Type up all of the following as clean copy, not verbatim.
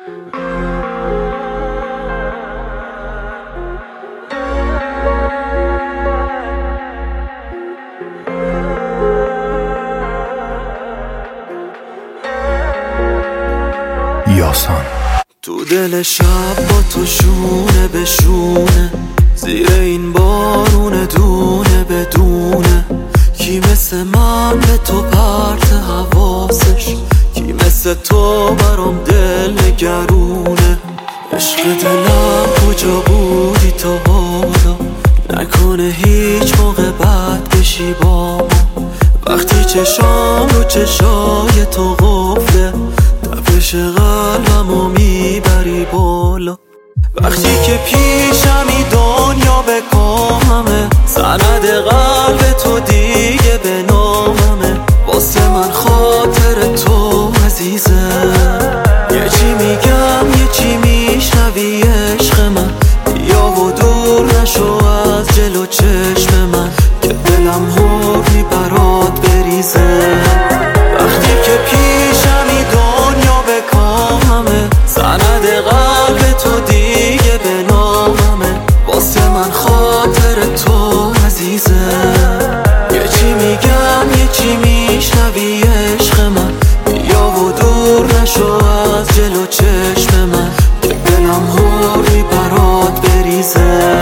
یاسان تو دل شب با تو شونه به شونه، زیر این بارون دونه بدونه. کی مثل من به تو پرت حواسش، کی مثل تو برام دل نگرونه. عشق دلم کجا بودی تا حالا، نکنه هیچ موقع بد بشی با ما. وقتی چشام رو چشای تو قفله، تپش قلبمو میبری بالا. وقتی که پیشمی دنیا به کاممه، سند قلب تو دیگه به ناممه. واسه من خاطر تو عزیزه، یه چی میگم یه چی میشنوی عشق من. بیا و دور نشو از جلو چشم من، که دلم حرفی برات بریزه. وقتی که پیشمی دنیا به کاممه، سند قلب تو دیگه به ناممه. واسه من خاطر تو عزیزه، یه چی میگم یه چی میشنوی عشق من. بیا و دور نشو از جلو چشم من، که دلم حرفی برات بریزه.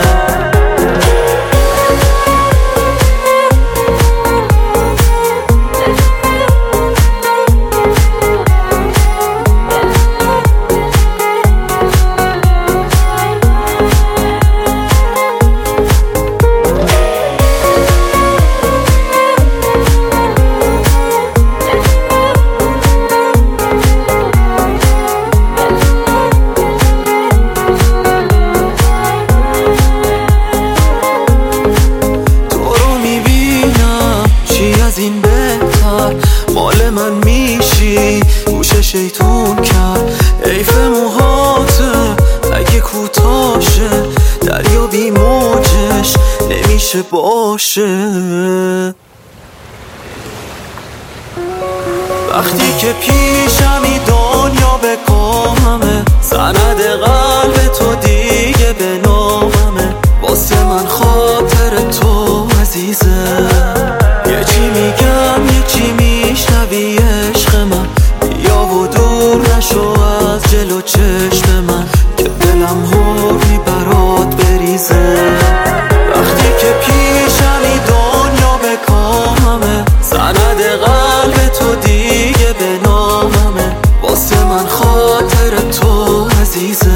از این بهتر مال من میشی، گوش شیطون کرد. حیف موهاته اگه کوتاشه، دریا بی موجش نمیشه باشه. وقتی که پیشمی دنیا به کاممه، سند قلب تو دیگه به ناممه. واسه من خاطر تو عزیزه، یه چی میگم یه چی میشنوی عشق من. بیا و دور نشو از جلو چشم من، که دلم حرفی برات بریزه. وقتی که پیشمی دنیا به کاممه، سند قلب تو دیگه به ناممه. واسه من خاطر تو عزیزه،